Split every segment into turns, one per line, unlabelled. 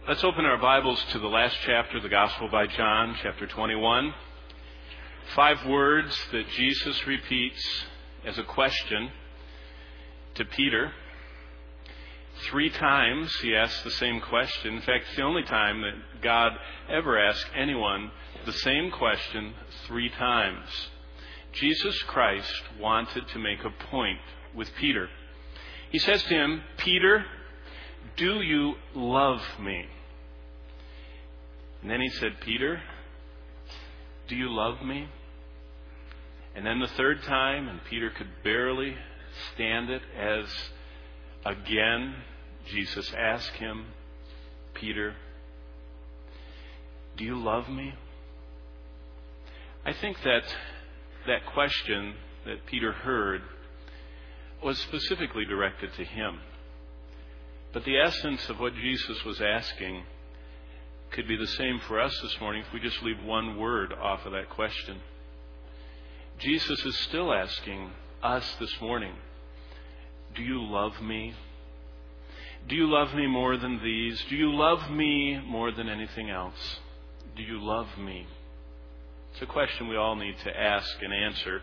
Let's open our Bibles to the last chapter of the Gospel by John, chapter 21. 5 words that Jesus repeats as a question to Peter. 3 times he asks the same question. In fact, it's the only time that God ever asked anyone the same question 3 times. Jesus Christ wanted to make a point with Peter. He says to him, "Peter, do you love me?" And then he said, "Peter, do you love me?" And then the 3rd time, and Peter could barely stand it, as again Jesus asked him, "Peter, do you love me?" I think that question that Peter heard was specifically directed to him. But the essence of what Jesus was asking could be the same for us this morning if we just leave one word off of that question. Jesus is still asking us this morning, do you love me? Do you love me more than these? Do you love me more than anything else? Do you love me? It's a question we all need to ask and answer.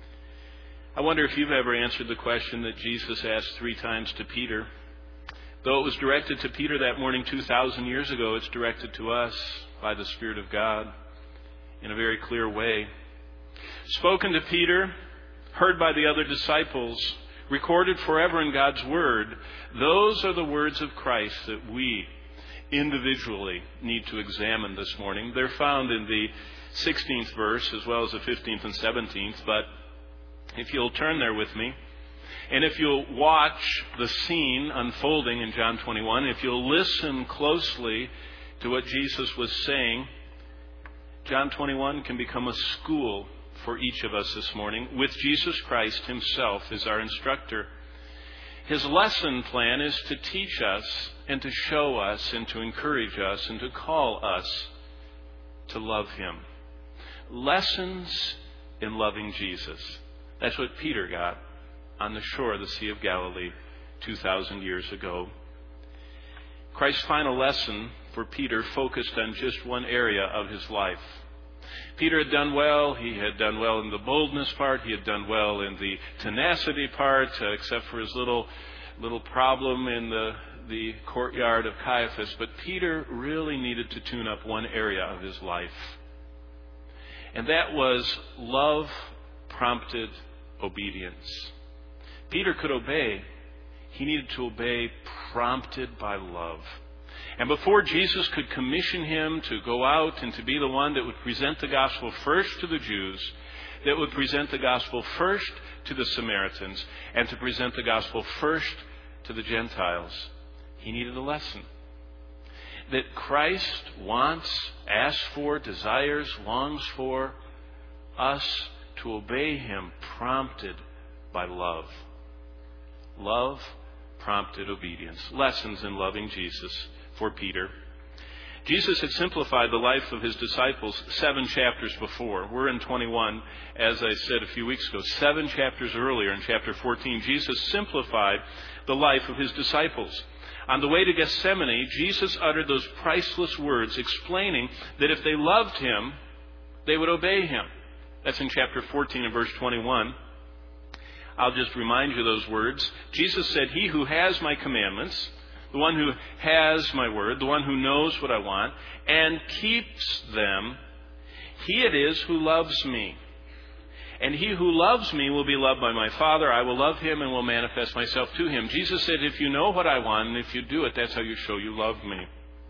I wonder if you've ever answered the question that Jesus asked 3 times to Peter. Though it was directed to Peter that morning 2,000 years ago, it's directed to us by the Spirit of God in a very clear way. Spoken to Peter, heard by the other disciples, recorded forever in God's Word, those are the words of Christ that we individually need to examine this morning. They're found in the 16th verse as well as the 15th and 17th, but if you'll turn there with me, and if you'll watch the scene unfolding in John 21, if you'll listen closely to what Jesus was saying, John 21 can become a school for each of us this morning, with Jesus Christ himself as our instructor. His lesson plan is to teach us and to show us and to encourage us and to call us to love him. Lessons in loving Jesus. That's what Peter got on the shore of the Sea of Galilee 2,000 years ago. Christ's final lesson for Peter focused on just one area of his life. Peter had done well. He had done well in the boldness part. He had done well in the tenacity part, except for his little problem in the courtyard of Caiaphas. But Peter really needed to tune up one area of his life. And that was love-prompted obedience. Peter could obey. He needed to obey prompted by love. And before Jesus could commission him to go out and to be the one that would present the gospel first to the Jews, that would present the gospel first to the Samaritans, and to present the gospel first to the Gentiles, he needed a lesson. That Christ wants, asks for, desires, longs for us to obey him prompted by love. Love, prompted obedience. Lessons in loving Jesus for Peter. Jesus had simplified the life of his disciples 7 chapters before. We're in 21, as I said a few weeks ago. 7 chapters earlier, in chapter 14, Jesus simplified the life of his disciples. On the way to Gethsemane, Jesus uttered those priceless words explaining that if they loved him, they would obey him. That's in chapter 14 and verse 21. I'll just remind you those words. Jesus said, "He who has my commandments," the one who has my word, the one who knows what I want, "and keeps them, he it is who loves me. And he who loves me will be loved by my Father. I will love him and will manifest myself to him." Jesus said, if you know what I want and if you do it, that's how you show you love me.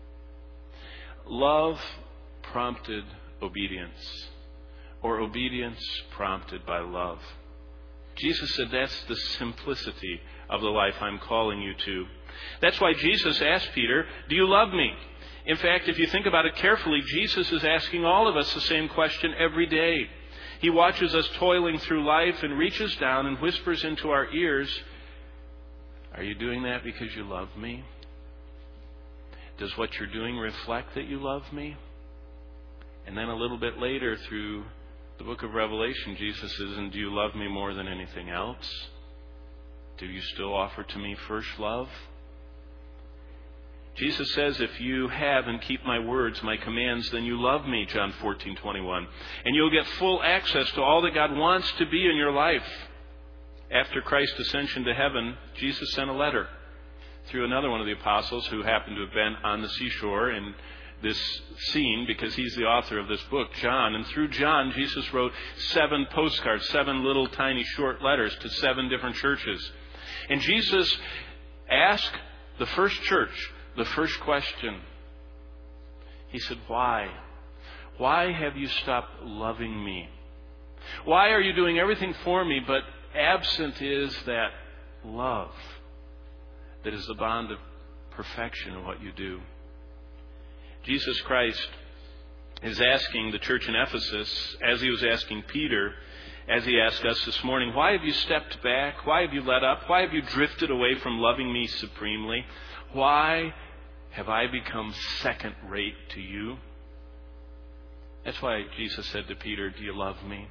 Love prompted obedience, or obedience prompted by love. Jesus said that's the simplicity of the life I'm calling you to. That's why Jesus asked Peter, "Do you love me?" In fact, if you think about it carefully, Jesus is asking all of us the same question every day. He watches us toiling through life and reaches down and whispers into our ears, "Are you doing that because you love me? Does what you're doing reflect that you love me?" And then a little bit later through the book of Revelation, Jesus says, "And do you love me more than anything else? Do you still offer to me first love?" Jesus says, if you have and keep my words, my commands, then you love me, John 14:21. And you'll get full access to all that God wants to be in your life. After Christ's ascension to heaven, Jesus sent a letter through another one of the apostles who happened to have been on the seashore in this scene because he's the author of this book, John. And through John, Jesus wrote 7 postcards, 7 little tiny short letters to 7 different churches. And Jesus asked the first church the first question. He said, why? Why have you stopped loving me? Why are you doing everything for me, but absent is that love that is the bond of perfection in what you do? Jesus Christ is asking the church in Ephesus, as he was asking Peter, as he asked us this morning, why have you stepped back? Why have you let up? Why have you drifted away from loving me supremely? Why have I become second rate to you? That's why Jesus said to Peter, do you love me?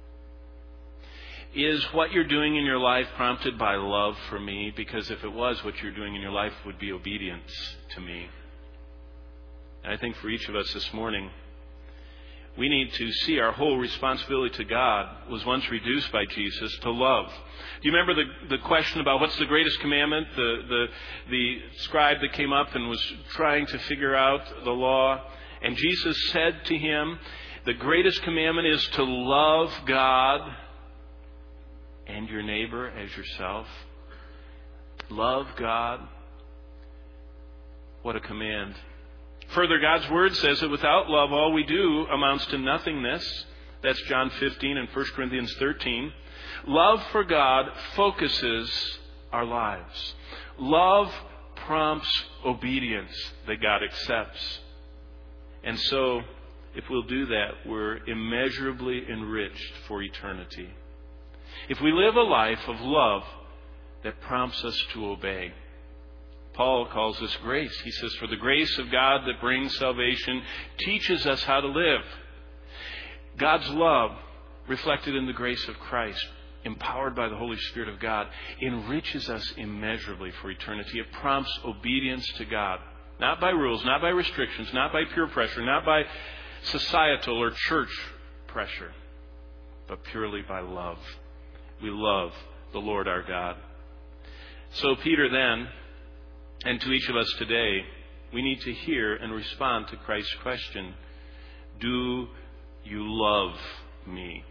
Is what you're doing in your life prompted by love for me? Because if it was, what you're doing in your life would be obedience to me. And I think for each of us this morning, we need to see our whole responsibility to God was once reduced by Jesus to love. Do you remember the question about what's the greatest commandment? The scribe that came up and was trying to figure out the law. And Jesus said to him, the greatest commandment is to love God and your neighbor as yourself. Love God. What a command. Further, God's Word says that without love, all we do amounts to nothingness. That's John 15 and 1 Corinthians 13. Love for God focuses our lives. Love prompts obedience that God accepts. And so, if we'll do that, we're immeasurably enriched for eternity. If we live a life of love that prompts us to obey. Paul calls this grace. He says, for the grace of God that brings salvation teaches us how to live. God's love, reflected in the grace of Christ, empowered by the Holy Spirit of God, enriches us immeasurably for eternity. It prompts obedience to God. Not by rules, not by restrictions, not by peer pressure, not by societal or church pressure, but purely by love. We love the Lord our God. So Peter then, and to each of us today, we need to hear and respond to Christ's question, do you love me?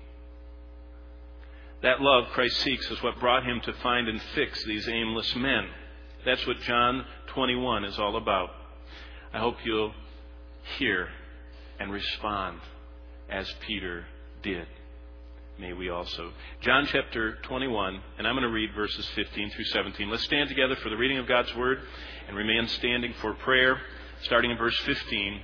That love Christ seeks is what brought him to find and fix these aimless men. That's what John 21 is all about. I hope you'll hear and respond as Peter did. May we also. John chapter 21, and I'm going to read verses 15 through 17. Let's stand together for the reading of God's Word and remain standing for prayer, starting in verse 15.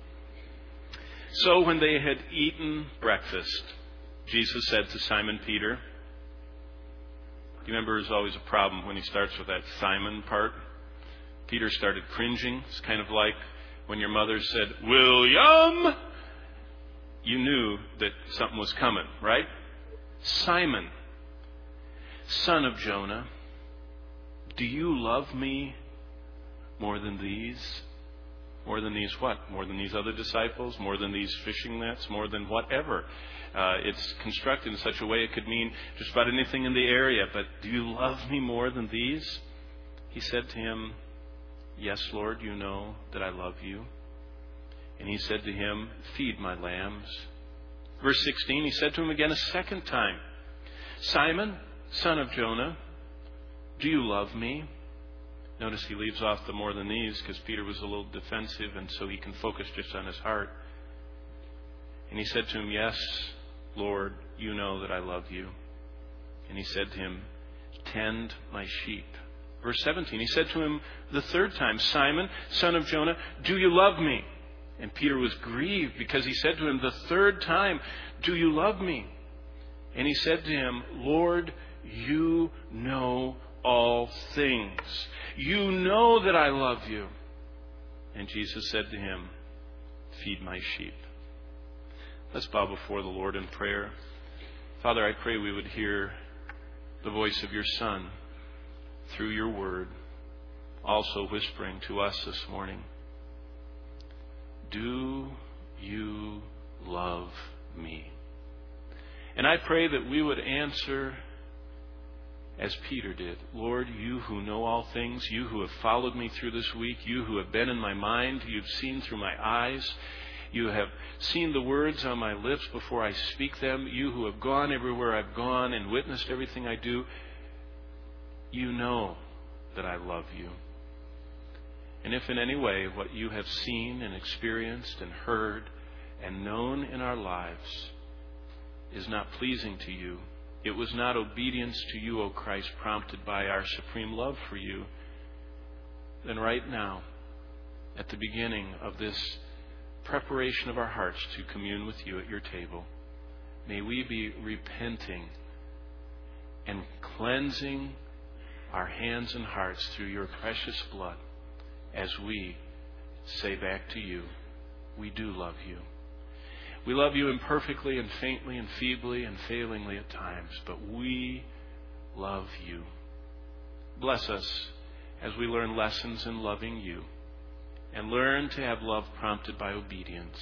So when they had eaten breakfast, Jesus said to Simon Peter, do you remember there's always a problem when he starts with that Simon part? Peter started cringing. It's kind of like when your mother said, William! You knew that something was coming, right? Simon, son of Jonah, do you love me more than these? More than these what? More than these other disciples? More than these fishing nets? More than whatever? It's constructed in such a way it could mean just about anything in the area. But do you love me more than these? He said to him, yes, Lord, you know that I love you. And he said to him, feed my lambs. Verse 16, he said to him again a second time, Simon, son of Jonah, do you love me? Notice he leaves off the more than these because Peter was a little defensive and so he can focus just on his heart. And he said to him, yes, Lord, you know that I love you. And he said to him, tend my sheep. Verse 17, he said to him the third time, Simon, son of Jonah, do you love me? And Peter was grieved because he said to him the third time, do you love me? And he said to him, Lord, you know all things. You know that I love you. And Jesus said to him, feed my sheep. Let's bow before the Lord in prayer. Father, I pray we would hear the voice of your Son through your word. also whispering to us this morning, do you love me? And I pray that we would answer as Peter did. Lord, you who know all things, you who have followed me through this week, you who have been in my mind, you've seen through my eyes, you have seen the words on my lips before I speak them, you who have gone everywhere I've gone and witnessed everything I do, you know that I love you. And if in any way what you have seen and experienced and heard and known in our lives is not pleasing to you, it was not obedience to you, O Christ, prompted by our supreme love for you, then right now, at the beginning of this preparation of our hearts to commune with you at your table, may we be repenting and cleansing our hands and hearts through your precious blood as we say back to you, we do love you. We love you imperfectly and faintly and feebly and failingly at times, but we love you. Bless us as we learn lessons in loving you and learn to have love prompted by obedience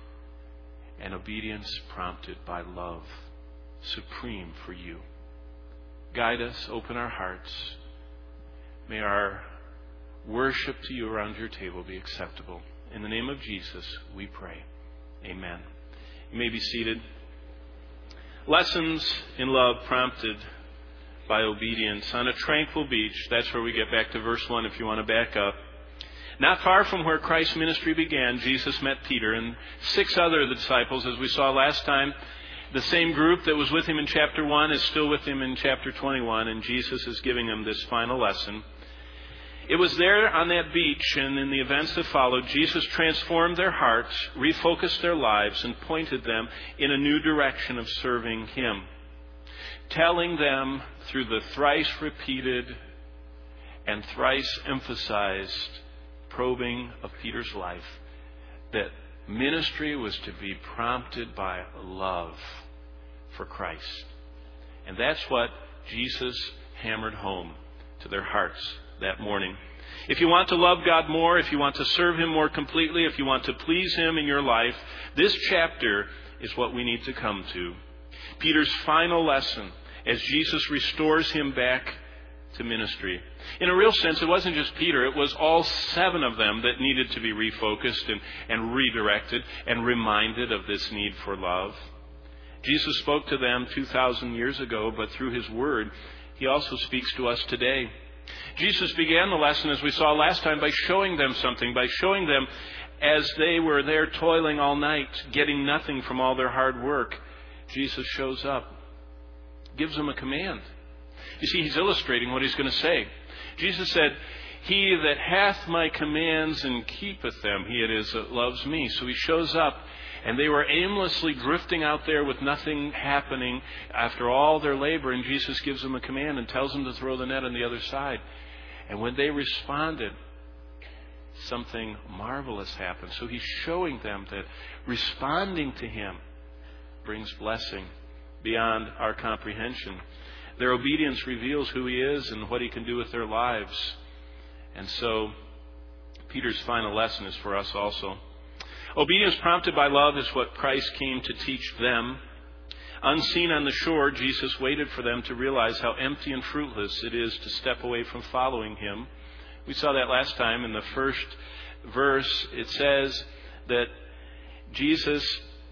and obedience prompted by love supreme for you. Guide us, open our hearts. May our worship to you around your table be acceptable. In the name of Jesus, we pray. Amen. You may be seated. Lessons in love prompted by obedience. On a tranquil beach, that's where we get back to verse 1 if you want to back up. Not far from where Christ's ministry began, Jesus met Peter and 6 other disciples, as we saw last time. The same group that was with him in chapter 1 is still with him in chapter 21, and Jesus is giving them this final lesson. It was there on that beach and in the events that followed, Jesus transformed their hearts, refocused their lives, and pointed them in a new direction of serving Him, telling them through the thrice repeated and thrice emphasized probing of Peter's life that ministry was to be prompted by love for Christ. And that's what Jesus hammered home to their hearts that morning. If you want to love God more, if you want to serve Him more completely, if you want to please Him in your life, this chapter is what we need to come to. Peter's final lesson as Jesus restores him back to ministry. In a real sense, it wasn't just Peter. It was all 7 of them that needed to be refocused and redirected and reminded of this need for love. Jesus spoke to them 2,000 years ago, but through His Word, He also speaks to us today. Jesus began the lesson, as we saw last time, by showing them something, by showing them as they were there toiling all night, getting nothing from all their hard work. Jesus shows up, gives them a command. You see, He's illustrating what He's going to say. Jesus said, "He that hath my commands and keepeth them, he it is that loves me." So He shows up, and they were aimlessly drifting out there with nothing happening after all their labor, and Jesus gives them a command and tells them to throw the net on the other side. And when they responded, something marvelous happened. So He's showing them that responding to Him brings blessing beyond our comprehension. Their obedience reveals who He is and what He can do with their lives. And so Peter's final lesson is for us also. Obedience prompted by love is what Christ came to teach them. Unseen on the shore, Jesus waited for them to realize how empty and fruitless it is to step away from following Him. We saw that last time in the first verse. It says that Jesus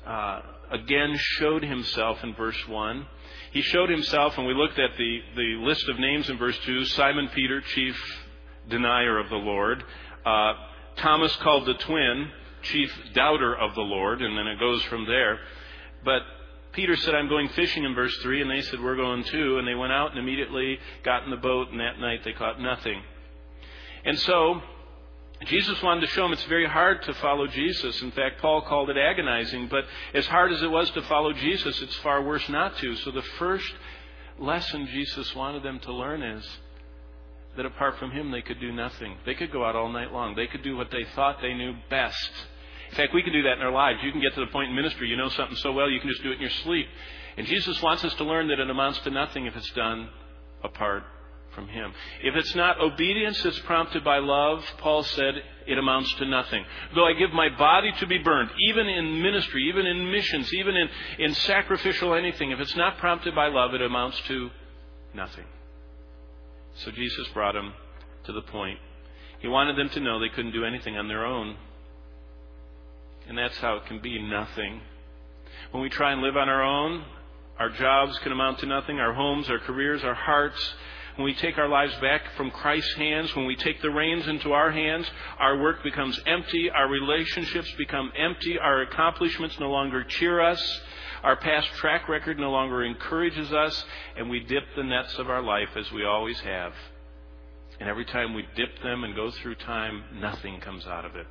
again showed Himself in verse 1. He showed Himself, and we looked at the list of names in verse 2. Simon Peter, chief denier of the Lord. Thomas, called the twin, chief doubter of the Lord. And then it goes from there. But Peter said, "I'm going fishing," in verse 3. And they said, "We're going too." And they went out and immediately got in the boat. And that night they caught nothing. And so Jesus wanted to show them it's very hard to follow Jesus. In fact, Paul called it agonizing. But as hard as it was to follow Jesus, it's far worse not to. So the first lesson Jesus wanted them to learn is that apart from Him, they could do nothing. They could go out all night long. They could do what they thought they knew best. In fact, we can do that in our lives. You can get to the point in ministry, you know something so well, you can just do it in your sleep. And Jesus wants us to learn that it amounts to nothing if it's done apart from Him. If it's not obedience that's prompted by love, Paul said, it amounts to nothing. Though I give my body to be burned, even in ministry, even in missions, even in sacrificial anything, if it's not prompted by love, it amounts to nothing. So Jesus brought them to the point. He wanted them to know they couldn't do anything on their own. And that's how it can be, nothing. When we try and live on our own, our jobs can amount to nothing, our homes, our careers, our hearts. When we take our lives back from Christ's hands, when we take the reins into our hands, our work becomes empty, our relationships become empty, our accomplishments no longer cheer us, our past track record no longer encourages us, and we dip the nets of our life as we always have. And every time we dip them and go through time, nothing comes out of it.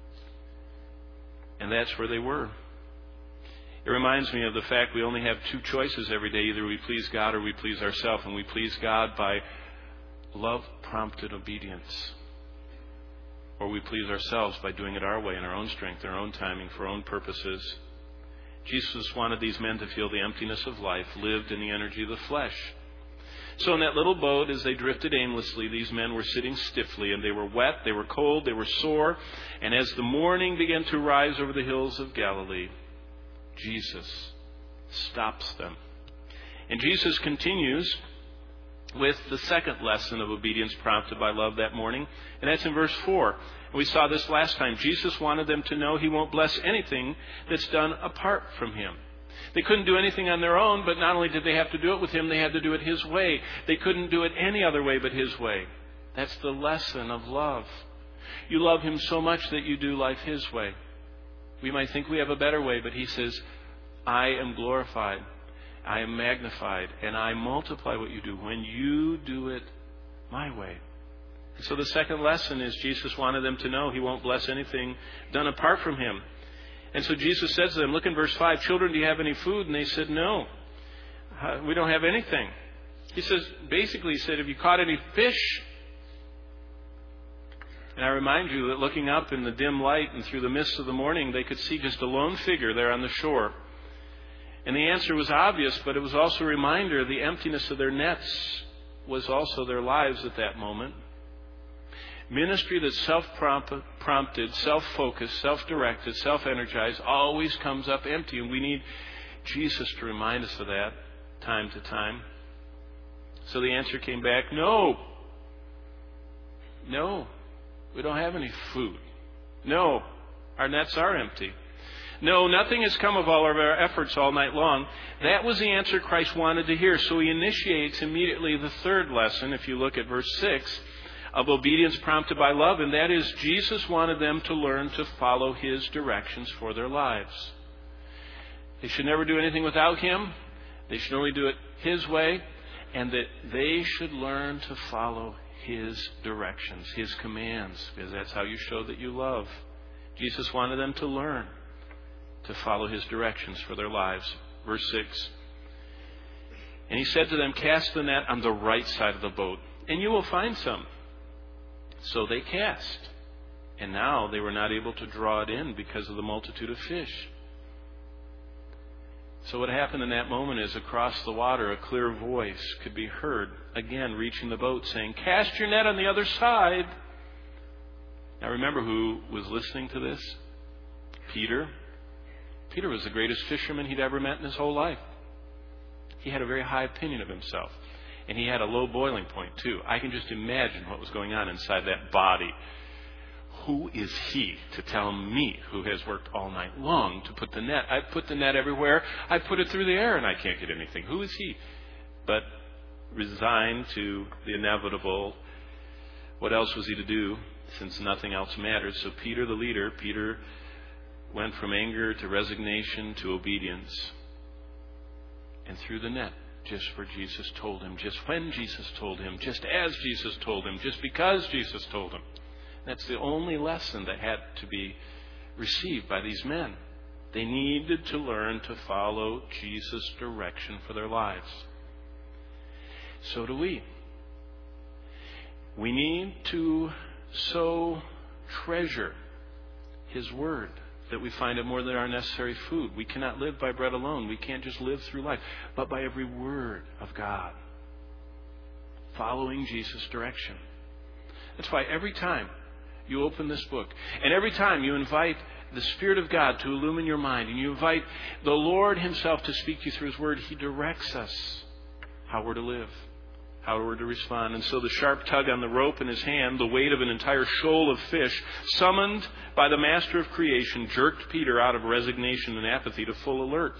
And that's where they were. It reminds me of the fact we only have two choices every day. Either we please God or we please ourselves. And we please God by love-prompted obedience. Or we please ourselves by doing it our way, in our own strength, our own timing, for our own purposes. Jesus wanted these men to feel the emptiness of life, lived in the energy of the flesh. So in that little boat, as they drifted aimlessly, these men were sitting stiffly, and they were wet, they were cold, they were sore. And as the morning began to rise over the hills of Galilee, Jesus stops them. And Jesus continues with the second lesson of obedience prompted by love that morning. And that's in verse 4. And we saw this last time. Jesus wanted them to know He won't bless anything that's done apart from Him. They couldn't do anything on their own, but not only did they have to do it with Him, they had to do it His way. They couldn't do it any other way but His way. That's the lesson of love. You love Him so much that you do life His way. We might think we have a better way, but He says, I am glorified, I am magnified, and I multiply what you do when you do it my way. And so the second lesson is Jesus wanted them to know He won't bless anything done apart from Him. And so Jesus says to them, look in verse 5, children, do you have any food? And they said, no, we don't have anything. He says, basically, He said, have you caught any fish? And I remind you that looking up in the dim light and through the mists of the morning, they could see just a lone figure there on the shore. And the answer was obvious, but it was also a reminder the emptiness of their nets was also their lives at that moment. Ministry that's self-prompted, self-focused, self-directed, self-energized always comes up empty. And we need Jesus to remind us of that time to time. So the answer came back, no. No. We don't have any food. No, our nets are empty. No, nothing has come of all of our efforts all night long. That was the answer Christ wanted to hear. So He initiates immediately the third lesson, if you look at verse 6, of obedience prompted by love. And that is, Jesus wanted them to learn to follow His directions for their lives. They should never do anything without Him. They should only do it His way. And that they should learn to follow His directions, His commands, because that's how you show that you love. Jesus wanted them to learn to follow His directions for their lives. Verse 6. And He said to them, cast the net on the right side of the boat, and you will find some. So they cast. And now they were not able to draw it in because of the multitude of fish. So what happened in that moment is across the water, a clear voice could be heard, again reaching the boat, saying, cast your net on the other side. Now remember who was listening to this? Peter. Peter was the greatest fisherman he'd ever met in his whole life. He had a very high opinion of himself. And he had a low boiling point too. I can just imagine what was going on inside that body. Who is he to tell me, who has worked all night long, to put the net? I've put the net everywhere. I put it through the air and I can't get anything. Who is he? But resigned to the inevitable, what else was he to do since nothing else mattered? So Peter, the leader, Peter went from anger to resignation to obedience. And threw the net just where Jesus told him, just when Jesus told him, just as Jesus told him, just because Jesus told him. That's the only lesson that had to be received by these men. They needed to learn to follow Jesus' direction for their lives. So do we. We need to so treasure His Word that we find it more than our necessary food. We cannot live by bread alone. We can't just live through life, but by every word of God. following Jesus' direction. That's why every time you open this book, and every time you invite the Spirit of God to illumine your mind, and you invite the Lord Himself to speak to you through His Word, He directs us how we're to live, how we're to respond. And so the sharp tug on the rope in his hand, the weight of an entire shoal of fish, summoned by the Master of creation, jerked Peter out of resignation and apathy to full alert.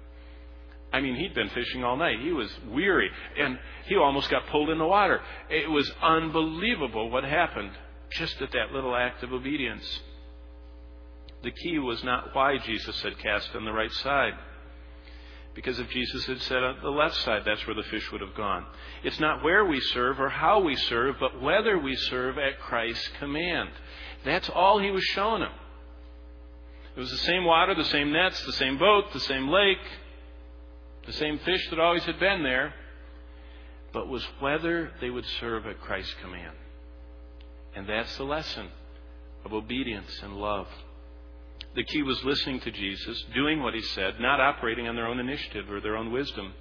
I mean, he'd been fishing all night. He was weary, and he almost got pulled in the water. It was unbelievable what happened just at that little act of obedience. The key was not why Jesus had cast on the right side. Because if Jesus had said on the left side, that's where the fish would have gone. It's not where we serve or how we serve, but whether we serve at Christ's command. That's all He was showing them. It was the same water, the same nets, the same boat, the same lake, the same fish that always had been there, but was whether they would serve at Christ's command. And that's the lesson of obedience and love. The key was listening to Jesus, doing what He said, not operating on their own initiative or their own wisdom.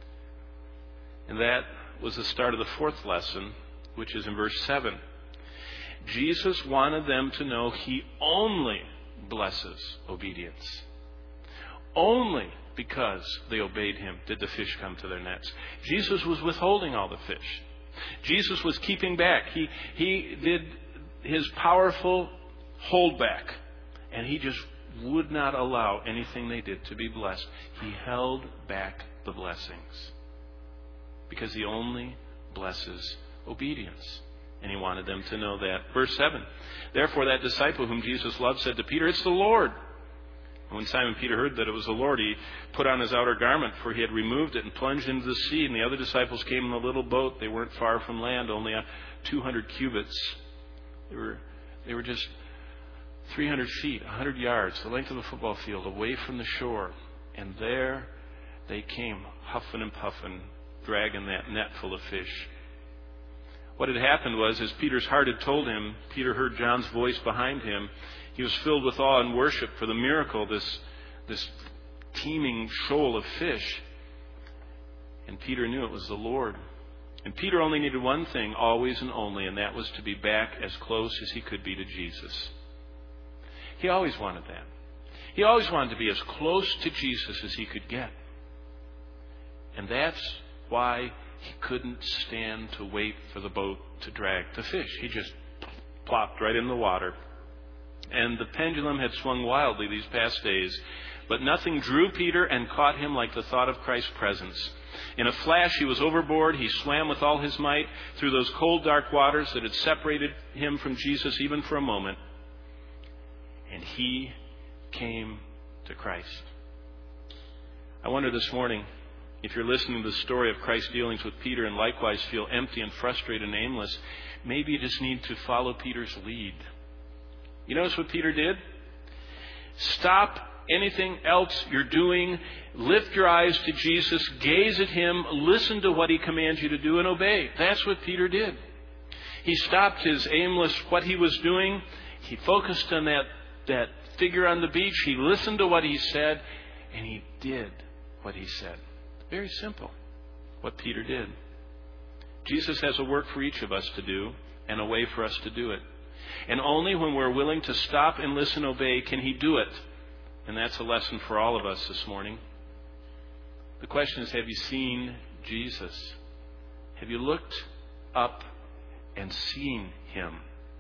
And that was the start of the fourth lesson, which is in verse 7. Jesus wanted them to know He only blesses obedience. Only because they obeyed Him did the fish come to their nets. Jesus was withholding all the fish. Jesus was keeping back. He did His powerful holdback. And He just would not allow anything they did to be blessed. He held back the blessings. Because He only blesses obedience. And He wanted them to know that. Verse 7. Therefore that disciple whom Jesus loved said to Peter, "It's the Lord." And when Simon Peter heard that it was the Lord, he put on his outer garment, for he had removed it, and plunged into the sea. And the other disciples came in a little boat. They weren't far from land, only 200 cubits. They were just 300 feet, 100 yards, the length of a football field, away from the shore. And there they came, huffing and puffing, dragging that net full of fish. What had happened was, as Peter's heart had told him, Peter heard John's voice behind him. He was filled with awe and worship for the miracle, this teeming shoal of fish. And Peter knew it was the Lord. And Peter only needed one thing, always and only, and that was to be back as close as he could be to Jesus. He always wanted that. He always wanted to be as close to Jesus as he could get. And that's why he couldn't stand to wait for the boat to drag the fish. He just plopped right in the water. And the pendulum had swung wildly these past days, but nothing drew Peter and caught him like the thought of Christ's presence. In a flash, he was overboard. He swam with all his might through those cold, dark waters that had separated him from Jesus even for a moment. And he came to Christ. I wonder this morning, if you're listening to the story of Christ's dealings with Peter and likewise feel empty and frustrated and aimless, maybe you just need to follow Peter's lead. You notice what Peter did? Stop anything else you're doing. Lift your eyes to Jesus. Gaze at Him. Listen to what He commands you to do and obey. That's what Peter did. He stopped his aimless what he was doing. He focused on that figure on the beach. He listened to what He said, and he did what He said. Very simple, what Peter did. Jesus has a work for each of us to do and a way for us to do it. And only when we're willing to stop and listen, obey, can He do it. And that's a lesson for all of us this morning. The question is, have you seen Jesus? Have you looked up and seen Him?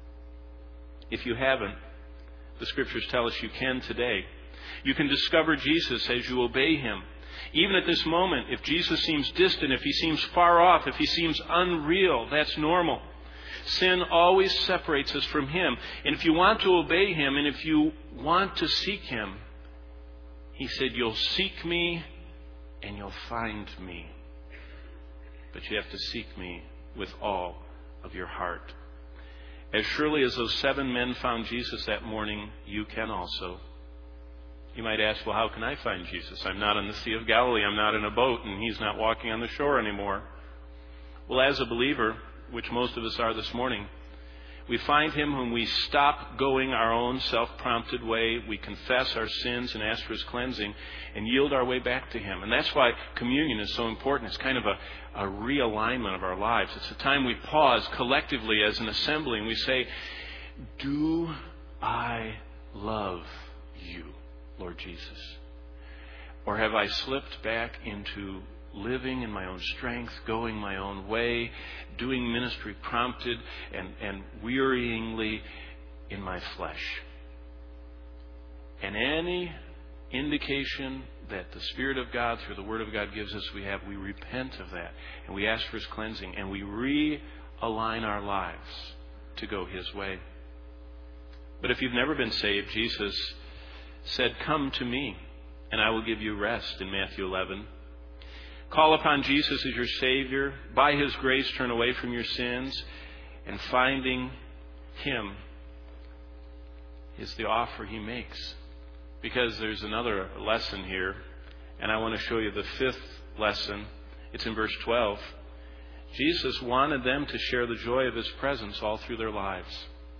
If you haven't, the Scriptures tell us you can today. You can discover Jesus as you obey Him. Even at this moment, if Jesus seems distant, if He seems far off, if He seems unreal, that's normal. Sin always separates us from Him. And if you want to obey Him, and if you want to seek Him, He said, you'll seek me and you'll find me. But you have to seek me with all of your heart. As surely as those 7 men found Jesus that morning, you can also. You might ask, well, how can I find Jesus? I'm not on the Sea of Galilee. I'm not in a boat, and He's not walking on the shore anymore. Well, as a believer, which most of us are this morning, We find Him when we stop going our own self-prompted way. We confess our sins and ask for His cleansing and yield our way back to Him. And that's why communion is so important. It's kind of a realignment of our lives. It's a time we pause collectively as an assembly and we say, do I love you, Lord Jesus? Or have I slipped back into living in my own strength, going my own way, doing ministry prompted and wearyingly in my flesh? And any indication that the Spirit of God through the Word of God gives us, we repent of that and we ask for His cleansing and we realign our lives to go His way. But if you've never been saved, Jesus said, come to me and I will give you rest in Matthew 11. Call upon Jesus as your Savior. By His grace, turn away from your sins. And finding Him is the offer He makes. Because there's another lesson here. And I want to show you the fifth lesson. It's in verse 12. Jesus wanted them to share the joy of His presence all through their lives.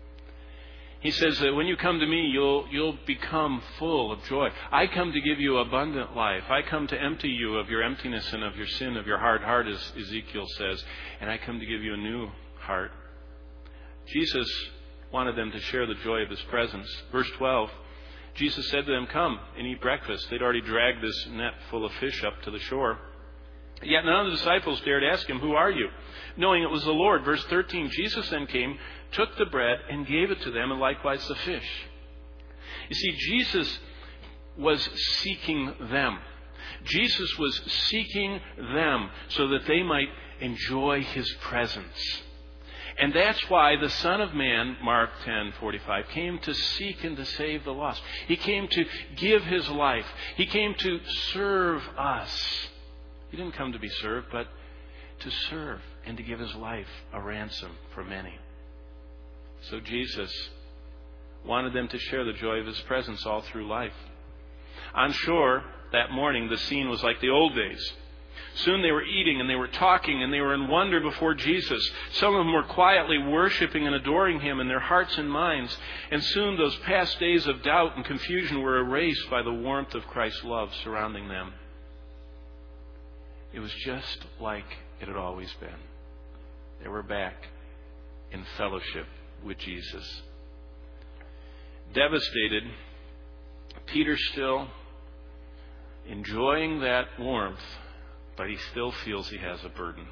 He says that when you come to me, you'll become full of joy. I come to give you abundant life. I come to empty you of your emptiness and of your sin, of your hard heart, as Ezekiel says. And I come to give you a new heart. Jesus wanted them to share the joy of His presence. Verse 12, Jesus said to them, come and eat breakfast. They'd already dragged this net full of fish up to the shore. Yet none of the disciples dared ask Him, who are you? Knowing it was the Lord. Verse 13, Jesus then came, took the bread and gave it to them, and likewise the fish. You see, Jesus was seeking them. Jesus was seeking them so that they might enjoy His presence. And that's why the Son of Man, Mark 10:45, came to seek and to save the lost. He came to give His life. He came to serve us. He didn't come to be served, but to serve and to give His life a ransom for many. So Jesus wanted them to share the joy of His presence all through life. On shore that morning, the scene was like the old days. Soon they were eating and they were talking and they were in wonder before Jesus. Some of them were quietly worshiping and adoring Him in their hearts and minds. And soon those past days of doubt and confusion were erased by the warmth of Christ's love surrounding them. It was just like it had always been. They were back in fellowship with Jesus. Devastated, Peter still enjoying that warmth, but he still feels he has a burden.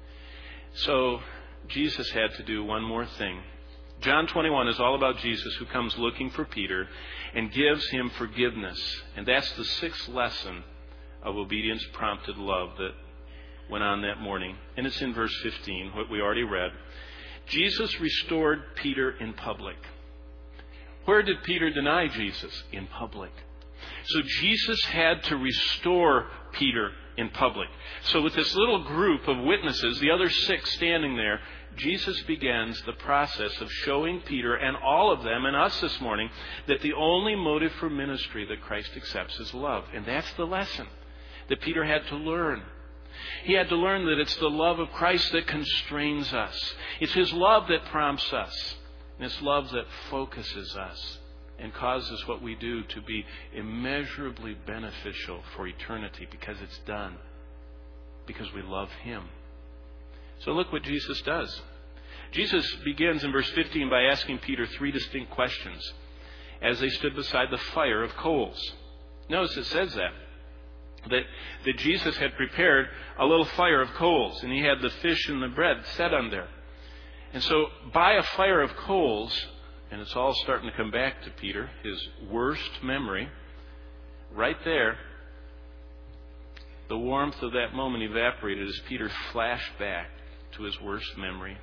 So Jesus had to do one more thing. John 21 is all about Jesus who comes looking for Peter and gives him forgiveness. And that's the sixth lesson of obedience-prompted love that went on that morning. And it's in verse 15, what we already read. Jesus restored Peter in public. Where did Peter deny Jesus? In public. So Jesus had to restore Peter in public. So with this little group of witnesses, the other six standing there, Jesus begins the process of showing Peter and all of them and us this morning that the only motive for ministry that Christ accepts is love. And that's the lesson that Peter had to learn. He had to learn that it's the love of Christ that constrains us. It's His love that prompts us. And it's love that focuses us and causes what we do to be immeasurably beneficial for eternity because it's done because we love Him. So look what Jesus does. Jesus begins in verse 15 by asking Peter three distinct questions as they stood beside the fire of coals. Notice it says that Jesus had prepared a little fire of coals and He had the fish and the bread set on there. And so by a fire of coals, and it's all starting to come back to Peter, his worst memory, right there, the warmth of that moment evaporated as Peter flashed back to his worst memory.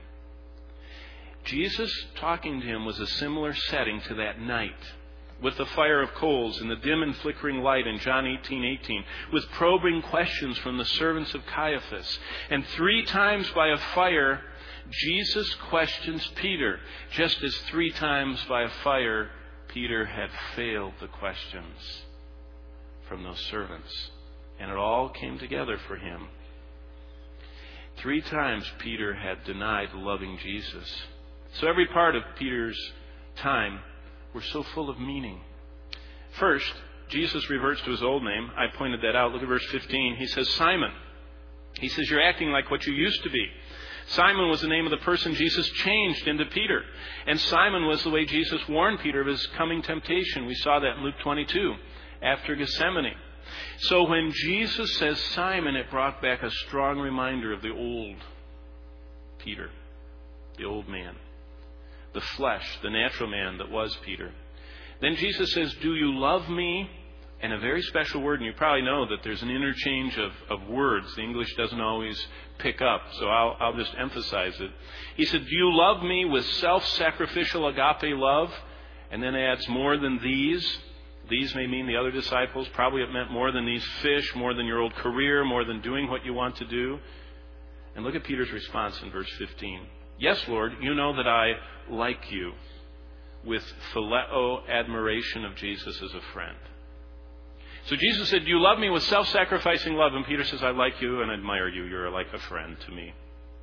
Jesus talking to him was a similar setting to that night, with the fire of coals and the dim and flickering light in John 18:18, with probing questions from the servants of Caiaphas. And 3 times by a fire, Jesus questions Peter, just as 3 times by a fire, Peter had failed the questions from those servants. And it all came together for him. 3 times Peter had denied loving Jesus. So every part of Peter's time were so full of meaning. First, Jesus reverts to his old name. I pointed that out. Look at verse 15. He says, Simon. He says, you're acting like what you used to be. Simon was the name of the person Jesus changed into Peter. And Simon was the way Jesus warned Peter of his coming temptation. We saw that in Luke 22, after Gethsemane. So when Jesus says Simon, it brought back a strong reminder of the old Peter, the old man, the flesh, the natural man that was Peter. Then Jesus says, do you love me? And a very special word, and you probably know that there's an interchange of words. The English doesn't always pick up, so I'll just emphasize it. He said, do you love me with self-sacrificial agape love? And then adds, more than these. These may mean the other disciples. Probably it meant more than these fish, more than your old career, more than doing what you want to do. And look at Peter's response in verse 15. Yes, Lord, you know that I like you, with phileo admiration of Jesus as a friend. So Jesus said, do you love me with self-sacrificing love? And Peter says, I like you and admire you. You're like a friend to me.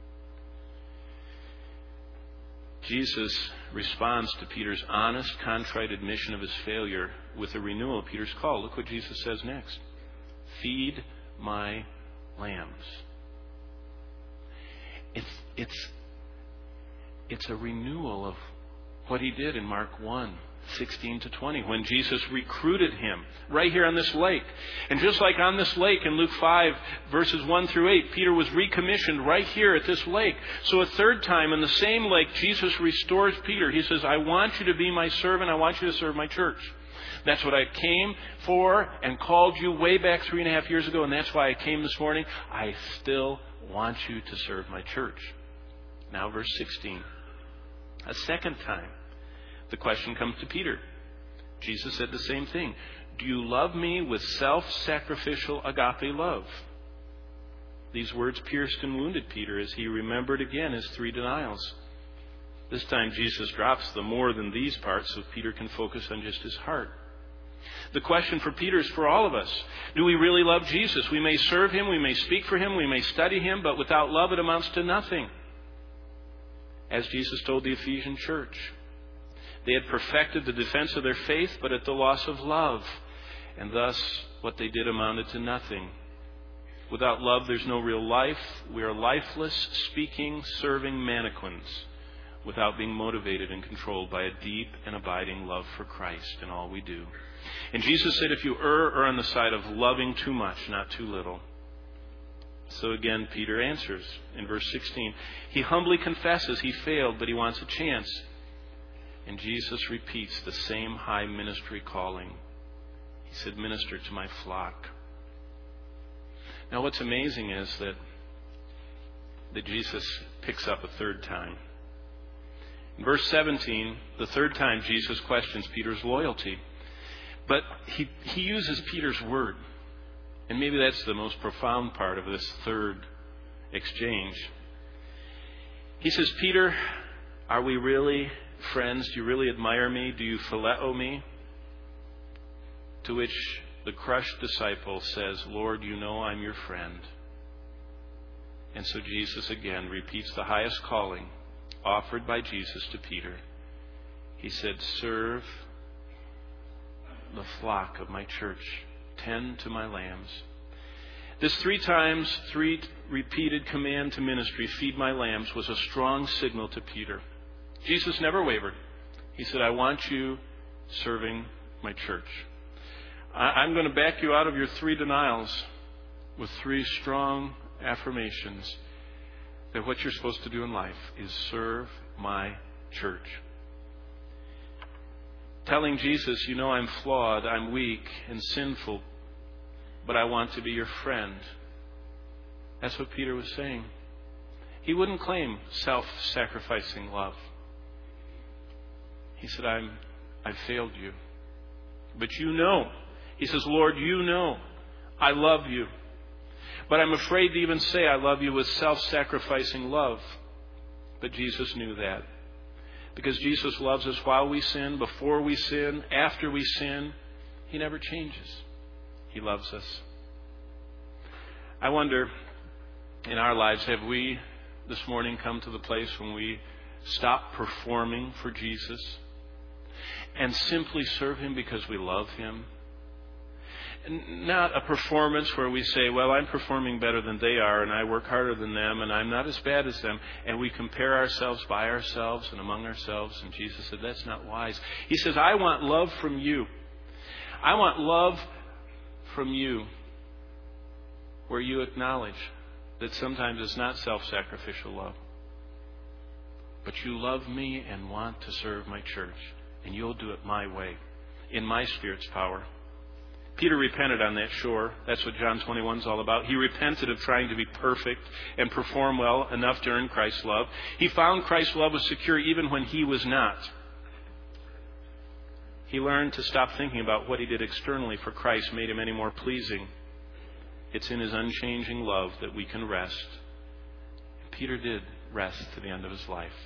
Jesus responds to Peter's honest, contrite admission of his failure with a renewal of Peter's call. Look what Jesus says next. Feed my lambs. It's a renewal of what he did in Mark 1:16-20, when Jesus recruited him right here on this lake. And just like on this lake in Luke 5, verses 1-8, Peter was recommissioned right here at this lake. So a third time in the same lake, Jesus restores Peter. He says, I want you to be my servant. I want you to serve my church. That's what I came for and called you way back 3.5 years ago, and that's why I came this morning. I still want you to serve my church. Now verse 16. A second time, the question comes to Peter. Jesus said the same thing. Do you love me with self-sacrificial agape love? These words pierced and wounded Peter as he remembered again his 3 denials. This time Jesus drops the more than these parts so Peter can focus on just his heart. The question for Peter is for all of us. Do we really love Jesus? We may serve him, we may speak for him, we may study him, but without love it amounts to nothing. As Jesus told the Ephesian church, they had perfected the defense of their faith, but at the loss of love. And thus, what they did amounted to nothing. Without love, there's no real life. We are lifeless, speaking, serving mannequins, without being motivated and controlled by a deep and abiding love for Christ in all we do. And Jesus said, if you err on the side of loving too much, not too little. So again, Peter answers in verse 16. He humbly confesses he failed, but he wants a chance. And Jesus repeats the same high ministry calling. He said, minister to my flock. Now what's amazing is that Jesus picks up a third time. In verse 17, the third time Jesus questions Peter's loyalty. But he uses Peter's word. And maybe that's the most profound part of this third exchange. He says, Peter, are we really friends? Do you really admire me? Do you phileo me? To which the crushed disciple says, Lord, you know I'm your friend. And so Jesus again repeats the highest calling offered by Jesus to Peter. He said, serve the flock of my church. Tend to my lambs. This 3 times, 3 repeated command to ministry, feed my lambs, was a strong signal to Peter. Jesus never wavered. He said, I want you serving my church. I'm going to back you out of your 3 denials with 3 strong affirmations that what you're supposed to do in life is serve my church. Telling Jesus, you know I'm flawed, I'm weak and sinful, but I want to be your friend. That's what Peter was saying. He wouldn't claim self-sacrificing love. He said, I failed you. But you know. He says, Lord, you know I love you. But I'm afraid to even say I love you with self-sacrificing love. But Jesus knew that. Because Jesus loves us while we sin, before we sin, after we sin. He never changes. He loves us. I wonder, in our lives, have we this morning come to the place when we stop performing for Jesus and simply serve Him because we love Him? Not a performance where we say, well, I'm performing better than they are, and I work harder than them, and I'm not as bad as them, and we compare ourselves by ourselves and among ourselves. And Jesus said, that's not wise. He says, I want love from you. I want love from you where you acknowledge that sometimes it's not self-sacrificial love, but you love me and want to serve my church, and you'll do it my way, in my Spirit's power. Peter repented on that shore. That's what John 21 is all about. He repented of trying to be perfect and perform well enough to earn Christ's love. He found Christ's love was secure even when he was not. He learned to stop thinking about what he did externally for Christ made him any more pleasing. It's in his unchanging love that we can rest. Peter did rest to the end of his life.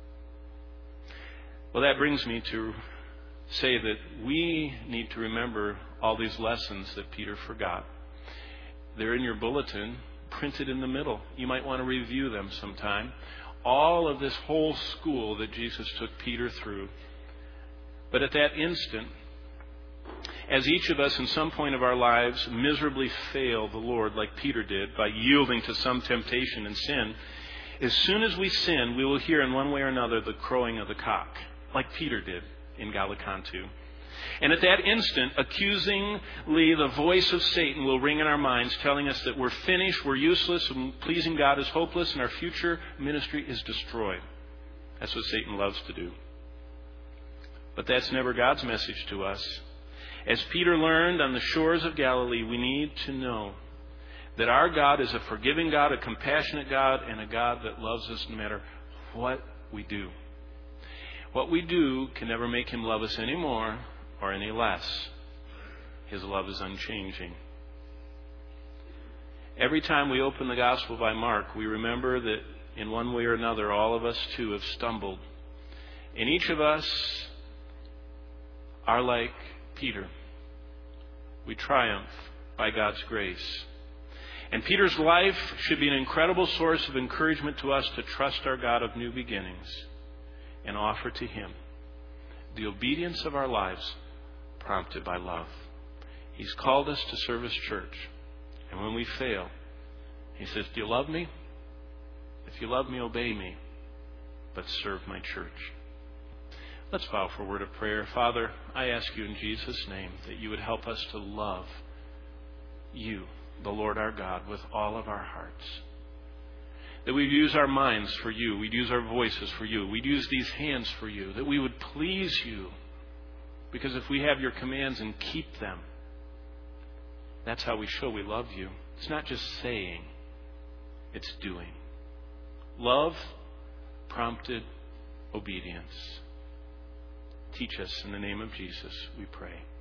Well, that brings me to say that we need to remember all these lessons that Peter forgot. They're in your bulletin, printed in the middle. You might want to review them sometime. All of this whole school that Jesus took Peter through. But at that instant, as each of us in some point of our lives miserably fail the Lord like Peter did by yielding to some temptation and sin, as soon as we sin, we will hear in one way or another the crowing of the cock, like Peter did in Gallicantu. And at that instant, accusingly, the voice of Satan will ring in our minds, telling us that we're finished, we're useless, and pleasing God is hopeless, and our future ministry is destroyed. That's what Satan loves to do. But that's never God's message to us. As Peter learned on the shores of Galilee, we need to know that our God is a forgiving God, a compassionate God, and a God that loves us no matter what we do. What we do can never make Him love us any more or any less. His love is unchanging. Every time we open the Gospel by Mark, we remember that in one way or another, all of us too have stumbled. And each of us are like Peter. We triumph by God's grace. And Peter's life should be an incredible source of encouragement to us to trust our God of new beginnings and offer to Him the obedience of our lives prompted by love. He's called us to serve His church. And when we fail, He says, do you love me? If you love me, obey me, but serve my church. Let's bow for a word of prayer. Father, I ask you in Jesus' name that you would help us to love you, the Lord our God, with all of our hearts. That we'd use our minds for you. We'd use our voices for you. We'd use these hands for you. That we would please you. Because if we have your commands and keep them, that's how we show we love you. It's not just saying, it's doing. Love prompted obedience. Teach us in the name of Jesus, we pray.